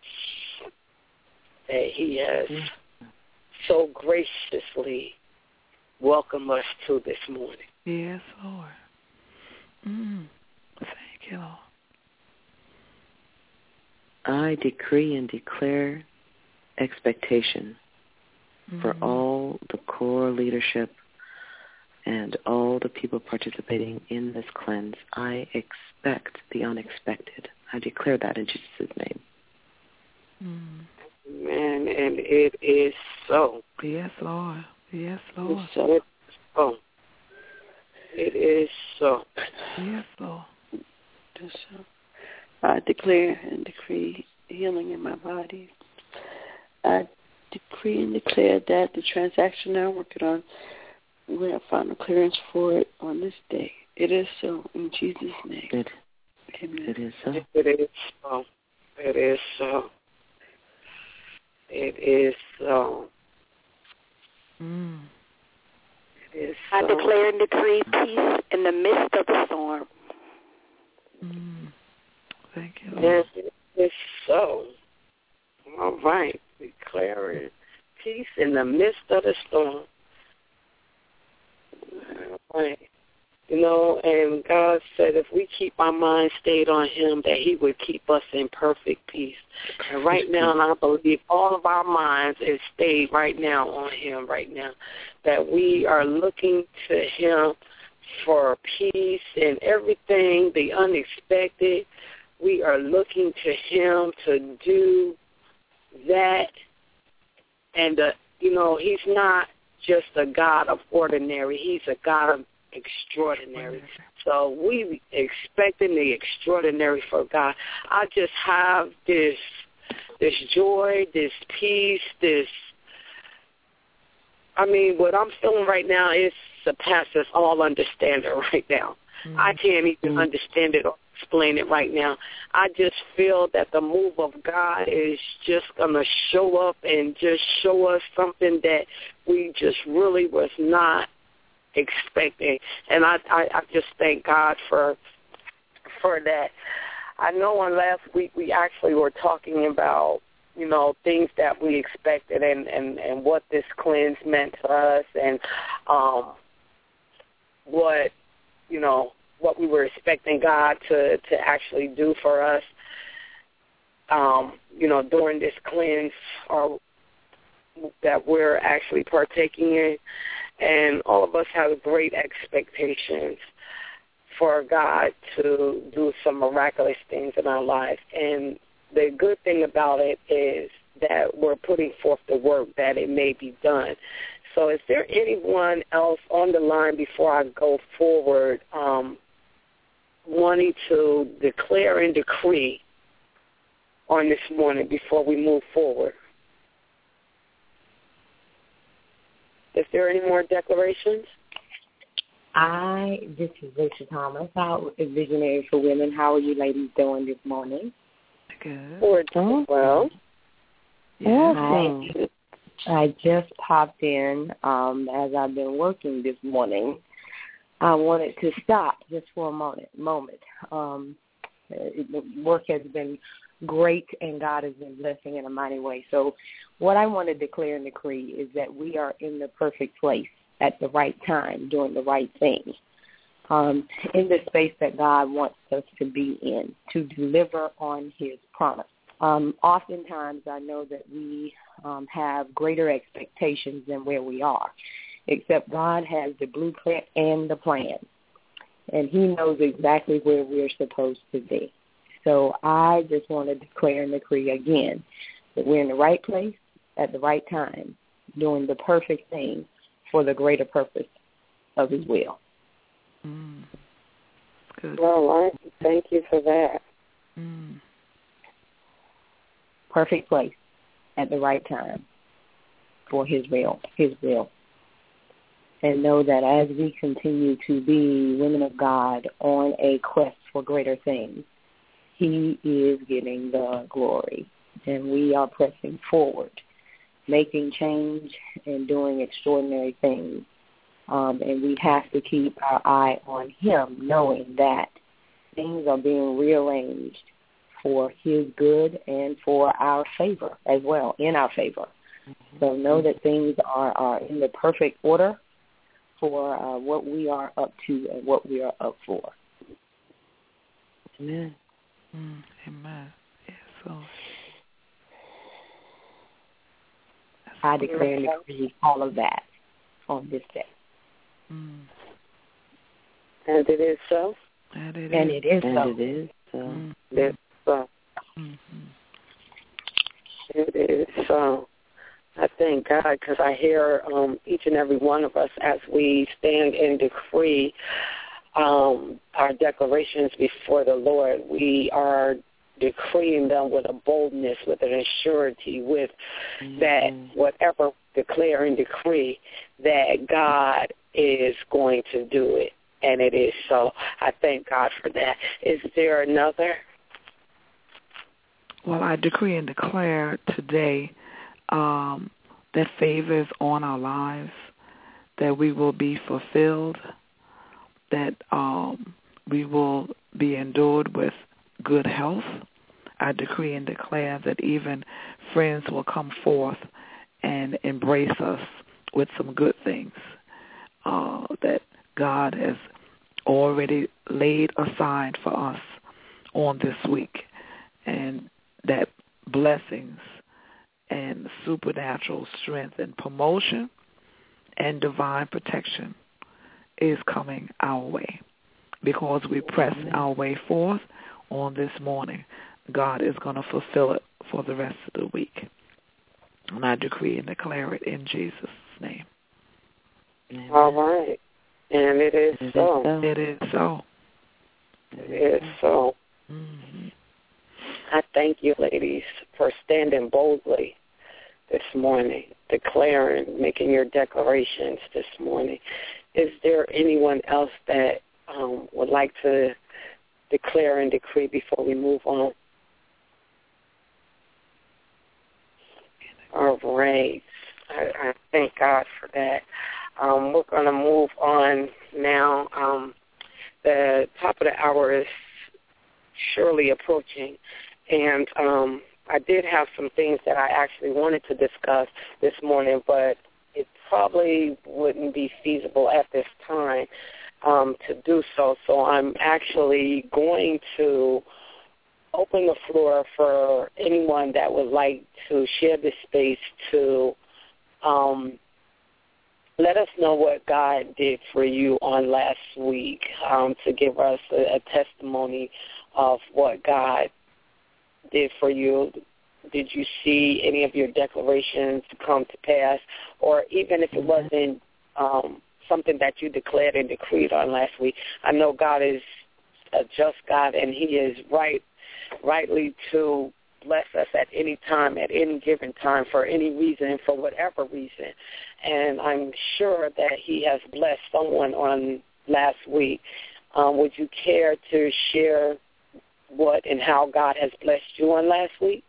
that he has so graciously welcomed us to this morning? Yes, Lord. Mm. Thank you, Lord. I decree and declare expectation mm-hmm. for all the core leadership and all the people participating in this cleanse. I expect the unexpected. I declare that in Jesus' name. Mm. Amen. And it is so. Yes, Lord. Yes, Lord. It's so. Oh. It is so. Yes, Lord. Yes, so. I declare and decree healing in my body. I decree and declare that the transaction I'm working on, we have final clearance for it on this day. It is so in Jesus' name. It, Amen. It is so. It is so. It is so. It is so. Mm. It is so. I declare and decree peace in the midst of the storm. Mm. Thank you, Lord. Yes, it is so. All right. Declaring peace in the midst of the storm. All right. You know, and God said if we keep our mind stayed on him, that he would keep us in perfect peace. And right now, and I believe all of our minds is stayed right now on him right now, that we are looking to him for peace and everything, the unexpected. We are looking to him to do that. And, uh, you know, he's not just a God of ordinary. He's a God of extraordinary. So we expecting the extraordinary for God. I just have this this joy, this peace, this, I mean, what I'm feeling right now is surpasses all understanding right now. Mm-hmm. I can't even mm-hmm. understand it or explain it right now. I just feel that the move of God is just going to show up and just show us something that we just really was not expecting. And I, I, I just thank God for for that. I know on last week we actually were talking about, you know, things that we expected and, and, and what this cleanse meant to us and um, what, you know, what we were expecting God to, to actually do for us, um, you know, during this cleanse or that we're actually partaking in. And all of us have great expectations for God to do some miraculous things in our life. And the good thing about it is that we're putting forth the work that it may be done. So is there anyone else on the line before I go forward um, wanting to declare and decree on this morning before we move forward? Is there any more declarations? I, this is Rachel Thomas, our Visionary for Women. How are you ladies doing this morning? Good. We're doing well. Yeah. I, I just popped in um, as I've been working this morning. I wanted to stop just for a moment. moment. Um, it, work has been great, and God has been blessing in a mighty way. So what I want to declare and decree is that we are in the perfect place at the right time, doing the right thing, um, in the space that God wants us to be in, to deliver on his promise. Um, oftentimes I know that we um, have greater expectations than where we are, except God has the blueprint and the plan, and he knows exactly where we're supposed to be. So I just want to declare and decree again that we're in the right place at the right time, doing the perfect thing for the greater purpose of his will. Mm. Good. Well, I thank you for that. Mm. Perfect place at the right time for his will, his will. And know that as we continue to be women of God on a quest for greater things, he is getting the glory, and we are pressing forward, making change and doing extraordinary things. Um, and we have to keep our eye on him, knowing that things are being rearranged for his good and for our favor as well, in our favor. Mm-hmm. So know that things are, are in the perfect order for uh, what we are up to and what we are up for. Amen. Mm, amen. Yes, so. I declare and decree all of that on this day. Mm. And it is so. And it and is. It is and so. it is so. Mm. It is so. Mm-hmm. It is so. I thank God because I hear um, each and every one of us as we stand and decree um, our declarations before the Lord. We are decreeing them with a boldness, with an assurity, with mm-hmm. that whatever declare and decree, that God is going to do it, and it is so. I thank God for that. Is there another? Well, I decree and declare today um, that favor is on our lives, that we will be fulfilled, that um, we will be endured with good health. I decree and declare that even friends will come forth and embrace us with some good things, uh, that God has already laid aside for us on this week, and that blessings and supernatural strength and promotion and divine protection is coming our way because we press our way forth on this morning. God is going to fulfill it for the rest of the week. And I decree and declare it in Jesus' name. Amen. All right. And it is it so. Is so. It is so. It is so. Mm-hmm. I thank you, ladies, for standing boldly this morning, declaring, making your declarations this morning. Is there anyone else that um, would like to declare and decree before we move on? All right. I, I thank God for that. Um, we're going to move on now. Um, the top of the hour is surely approaching, and um, I did have some things that I actually wanted to discuss this morning, but it probably wouldn't be feasible at this time um, to do so. So I'm actually going to open the floor for anyone that would like to share this space to um, let us know what God did for you on last week, um, to give us a, a testimony of what God did for you. Did you see any of your declarations come to pass? Or even if it wasn't um, something that you declared and decreed on last week, I know God is a just God, and he is right, rightly to bless us at any time, at any given time, for any reason, for whatever reason. And I'm sure that he has blessed someone on last week. Um, would you care to share what and how God has blessed you on last week?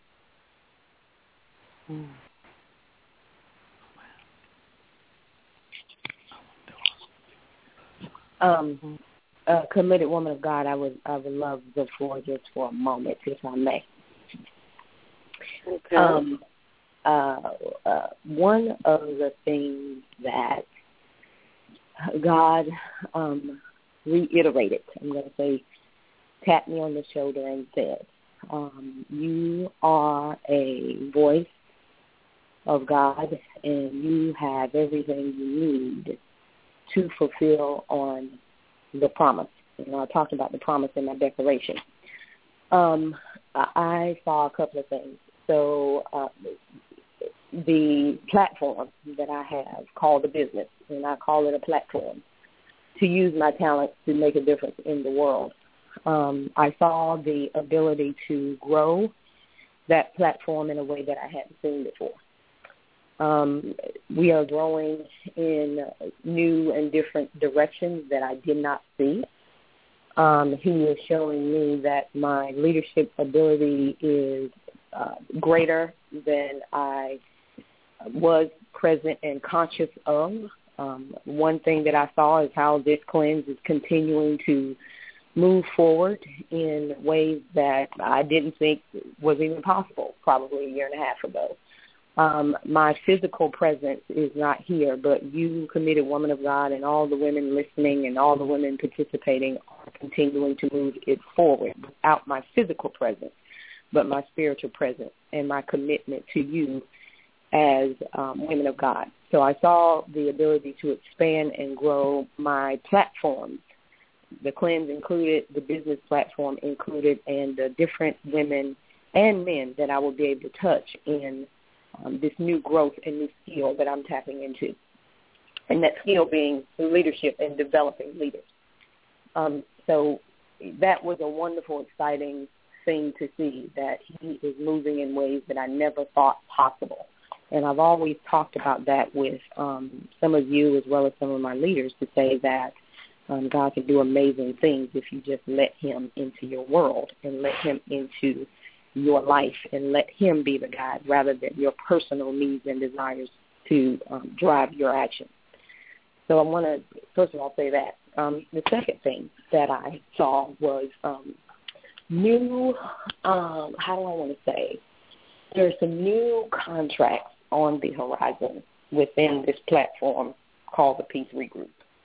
Um, uh, committed woman of God, I would I would love the floor just for a moment, if I may. Okay. Um, uh, uh, one of the things that God um, reiterated, I'm going to say, tapped me on the shoulder and said, um, you are a voice of God, and you have everything you need to fulfill on the promise. You know, I talked about the promise in my declaration. Um, I saw a couple of things. So uh, the platform that I have called a business, and I call it a platform, to use my talents to make a difference in the world. Um, I saw the ability to grow that platform in a way that I hadn't seen before. Um, we are growing in new and different directions that I did not see. Um, he is showing me that my leadership ability is uh, greater than I was present and conscious of. Um, one thing that I saw is how this cleanse is continuing to move forward in ways that I didn't think was even possible probably a year and a half ago. Um, my physical presence is not here, but you, committed woman of God, and all the women listening and all the women participating are continuing to move it forward without my physical presence, but my spiritual presence and my commitment to you as um, women of God. So I saw the ability to expand and grow my platforms, the cleanse included, the business platform included, and the different women and men that I will be able to touch in Um, this new growth and new skill that I'm tapping into, and that skill being leadership and developing leaders. Um, so that was a wonderful, exciting thing to see, that he is moving in ways that I never thought possible. And I've always talked about that with um, some of you as well as some of my leaders, to say that um, God can do amazing things if you just let him into your world and let him into your life and let him be the guide rather than your personal needs and desires to um, drive your action. So I want to, first of all, say that. Um, the second thing that I saw was um, new, um, how do I want to say, there's some new contracts on the horizon within this platform called the P three Group.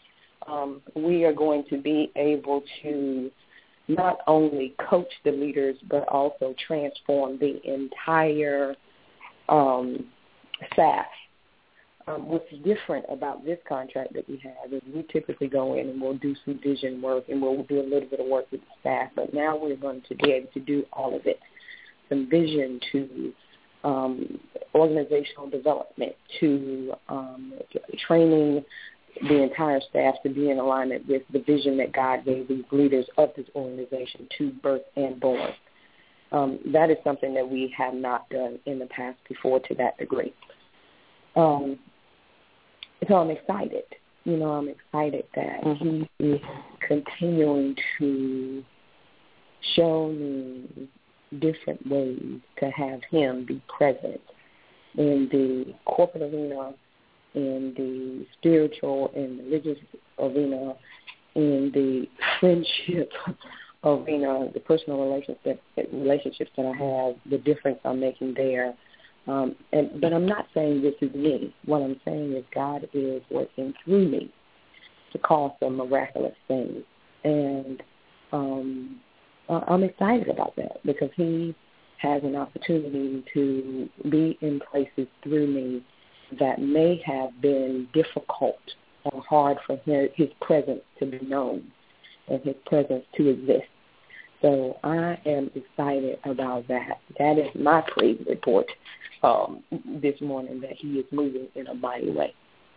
um, we are going to be able to not only coach the leaders but also transform the entire um, staff. Um, what's different about this contract that we have is we typically go in and we'll do some vision work and we'll do a little bit of work with the staff, but now we're going to be able to do all of it, from vision to um, organizational development to um, training the entire staff to be in alignment with the vision that God gave these leaders of this organization to birth and born. Um, that is something that we have not done in the past before to that degree. Um, so I'm excited. You know, I'm excited that mm-hmm. he is continuing to show me different ways to have him be present in the corporate arena, in the spiritual and religious arena, in the friendship arena, the personal relationship, relationships that I have, the difference I'm making there. Um, and, but I'm not saying this is me. What I'm saying is God is working through me to cause some miraculous things. And um, I'm excited about that because he has an opportunity to be in places through me that may have been difficult or hard for his, his presence to be known and his presence to exist. So I am excited about that. That is my praise report um, this morning, that he is moving in a mighty way.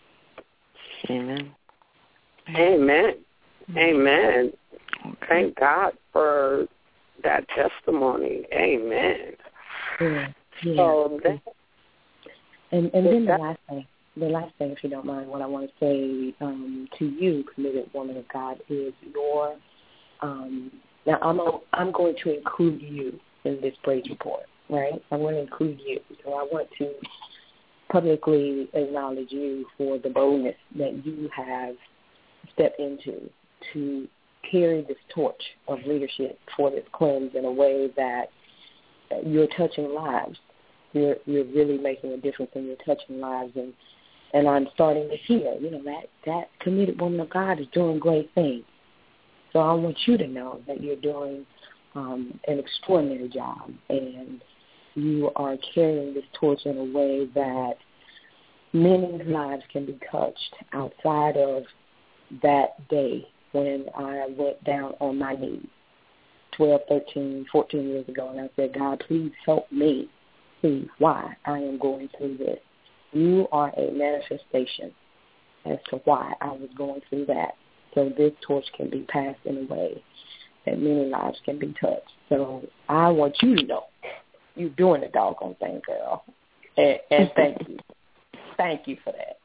Amen. Amen. Amen. Okay. Thank God for that testimony. Amen. Yeah. Yeah. So that, and and then the last thing, the last thing, if you don't mind, what I want to say um, to you, committed woman of God, is your. Um, now I'm a, I'm going to include you in this praise report, right? I want to include you, so I want to publicly acknowledge you for the boldness that you have stepped into to carry this torch of leadership for this cleanse in a way that you're touching lives. You're you're really making a difference, and you're touching lives. And, and I'm starting to hear, you know, that, that committed woman of God is doing great things. So I want you to know that you're doing um, an extraordinary job, and you are carrying this torch in a way that many lives can be touched outside of that day when I went down on my knees twelve, thirteen, fourteen years ago, and I said, God, please help me see why I am going through this. You are a manifestation as to why I was going through that. So this torch can be passed in a way that many lives can be touched. So I want you to know you're doing the doggone thing, girl. And, and thank you. Thank you for that.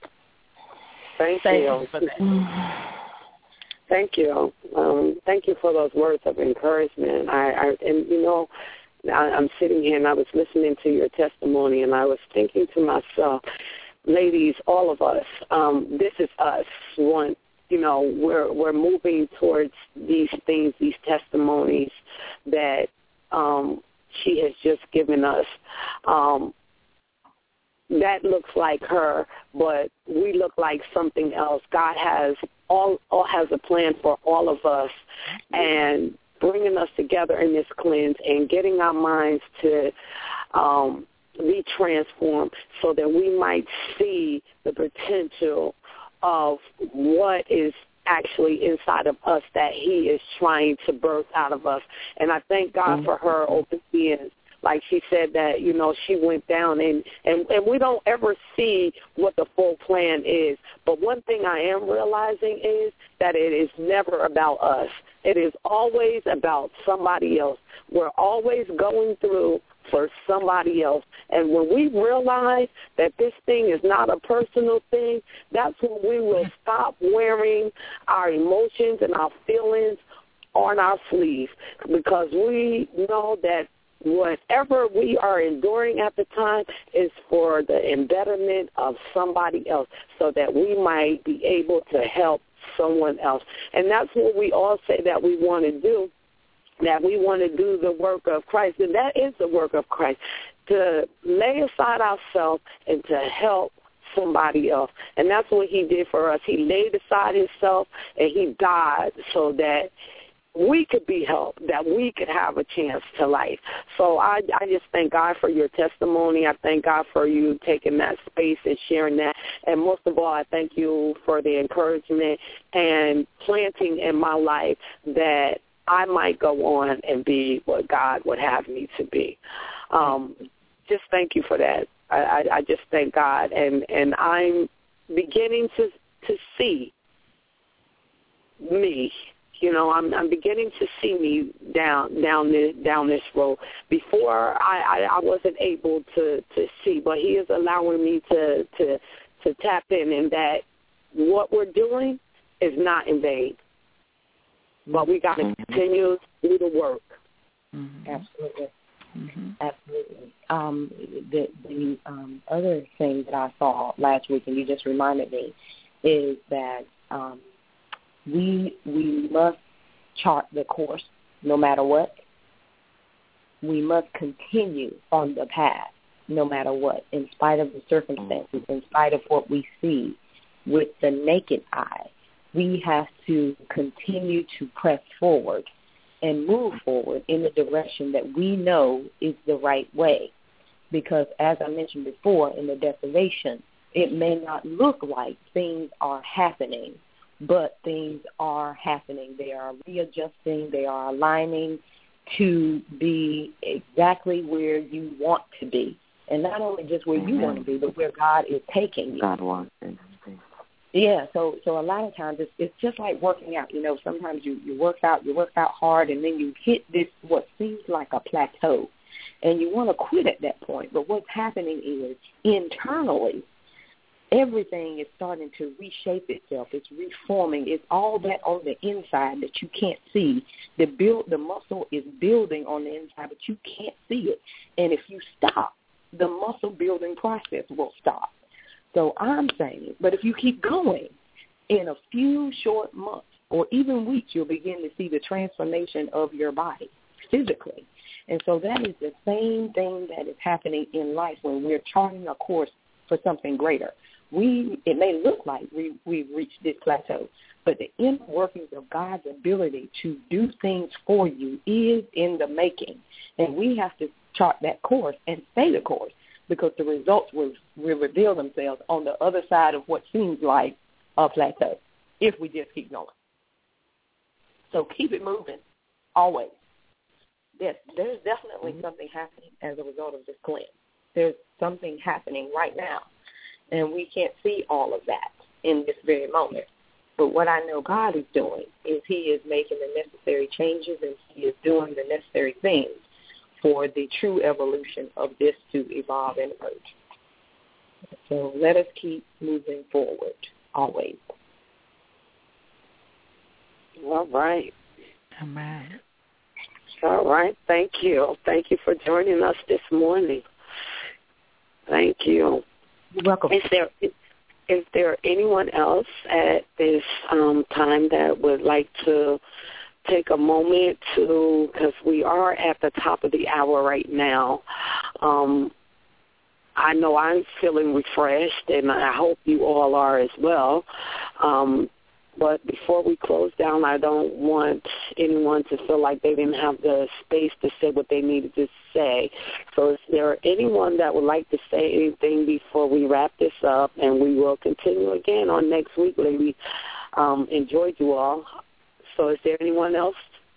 Thank, thank you. you for that. Thank you. Um, thank you for those words of encouragement. I, I and you know, I, I'm sitting here and I was listening to your testimony, and I was thinking to myself, ladies, all of us, um, this is us. One, you know, we're we're moving towards these things, these testimonies that um, she has just given us. Um, that looks like her, but we look like something else. God has all, all has a plan for all of us, and bringing us together in this cleanse and getting our minds to um, be transformed so that we might see the potential of what is actually inside of us that he is trying to birth out of us. And I thank God mm-hmm. for her obedience. Like she said that, you know, she went down, and, and, and we don't ever see what the full plan is. But one thing I am realizing is that it is never about us. It is always about somebody else. We're always going through for somebody else. And when we realize that this thing is not a personal thing, that's when we will stop wearing our emotions and our feelings on our sleeve, because we know that whatever we are enduring at the time is for the embetterment of somebody else, so that we might be able to help someone else. And that's what we all say that we want to do, that we want to do the work of Christ. And that is the work of Christ, to lay aside ourselves and to help somebody else. And that's what he did for us. He laid aside himself and he died so that we could be helped, that we could have a chance to life. So I, I just thank God for your testimony. I thank God for you taking that space and sharing that. And most of all, I thank you for the encouragement and planting in my life that I might go on and be what God would have me to be. Um, just thank you for that. I, I, I just thank God. And, and I'm beginning to, to see me. You know, I'm, I'm beginning to see me down down this down this road. Before I, I, I wasn't able to, to see, but he is allowing me to, to to tap in, and that what we're doing is not in vain. But we got to mm-hmm. continue to do the work. Mm-hmm. Absolutely, mm-hmm. absolutely. Um, the the um, other thing that I saw last week, and you just reminded me, is that. Um, We we must chart the course no matter what. We must continue on the path no matter what, in spite of the circumstances, in spite of what we see with the naked eye. We have to continue to press forward and move forward in the direction that we know is the right way. Because as I mentioned before in the deprivation, it may not look like things are happening, but things are happening. They are readjusting. They are aligning to be exactly where you want to be. And not only just where you want to be, but where God is taking you. God wants it. Yeah, so so a lot of times it's, it's just like working out. You know, sometimes you, you work out, you work out hard, and then you hit this, what seems like a plateau, and you want to quit at that point. But what's happening is internally, everything is starting to reshape itself. It's reforming. It's all that on the inside that you can't see. The build, the muscle is building on the inside, but you can't see it. And if you stop, the muscle building process will stop. So I'm saying, but if you keep going, in a few short months or even weeks, you'll begin to see the transformation of your body physically. And so that is the same thing that is happening in life when we're charting a course for something greater. We, it may look like we, we've reached this plateau, but the inner workings of God's ability to do things for you is in the making. And we have to chart that course and stay the course, because the results will, will reveal themselves on the other side of what seems like a plateau if we just keep going. So keep it moving always. Yes, there's definitely mm-hmm. something happening as a result of this cleanse. There's something happening right now. And we can't see all of that in this very moment. But what I know God is doing is he is making the necessary changes, and he is doing the necessary things for the true evolution of this to evolve and emerge. So let us keep moving forward always. All right. Amen. All right. Thank you. Thank you for joining us this morning. Thank you. You're welcome. Is there is there anyone else at this um, time that would like to take a moment to, because we are at the top of the hour right now. Um, I know I'm feeling refreshed, and I hope you all are as well. Um, but before we close down, I don't want anyone to feel like they didn't have the space to say what they needed to say. So is there anyone that would like to say anything before we wrap this up? And we will continue again on next week, ladies. Um, enjoyed you all. So is there anyone else?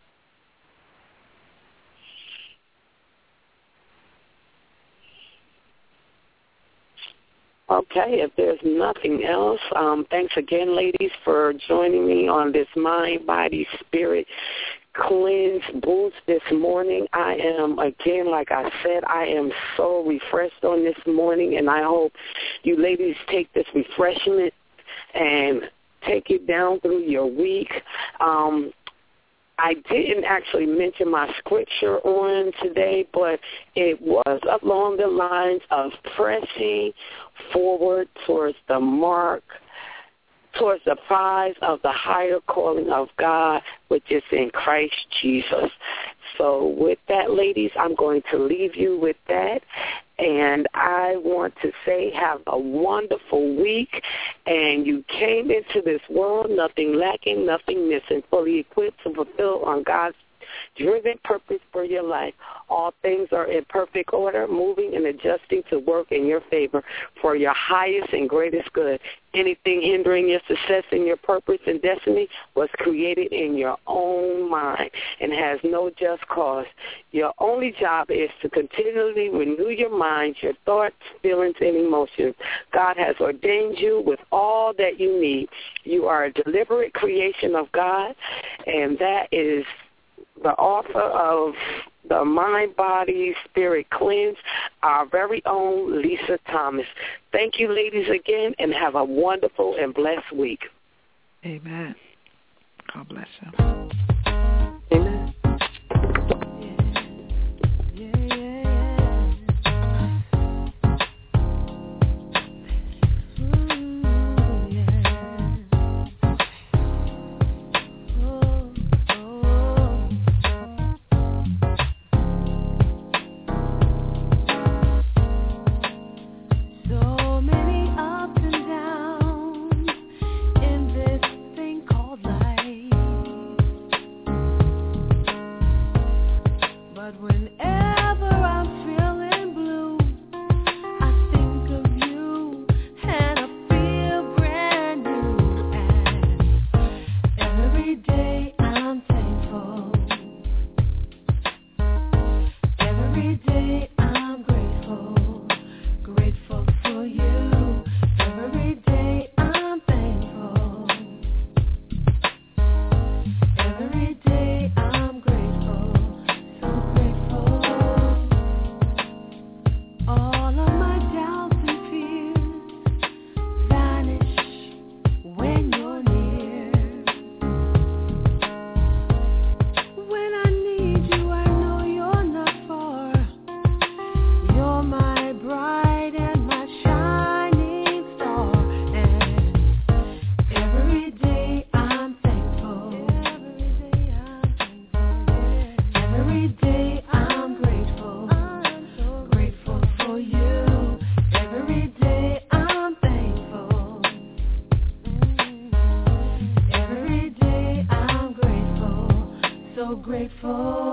Okay, if there's nothing else, um, thanks again, ladies, for joining me on this Mind, Body, Spirit Cleanse Boost this morning. I am, again, like I said, I am so refreshed on this morning, and I hope you ladies take this refreshment and take it down through your week. Um, I didn't actually mention my scripture on today, but it was along the lines of pressing forward towards the mark, towards the prize of the higher calling of God, which is in Christ Jesus. So with that, ladies, I'm going to leave you with that. And I want to say have a wonderful week. And you came into this world nothing lacking, nothing missing, fully equipped to fulfill on God's driven purpose for your life. All things are in perfect order, moving and adjusting to work in your favor for your highest and greatest good. Anything hindering your success and your purpose and destiny was created in your own mind and has no just cause. Your only job is to continually renew your mind, your thoughts, feelings, and emotions. God has ordained you with all that you need. You are a deliberate creation of God, and that is the author of the Mind, Body, Spirit Cleanse, our very own Lisa Thomas. Thank you, ladies, again, and have a wonderful and blessed week. Amen. God bless you. Amen. Grateful.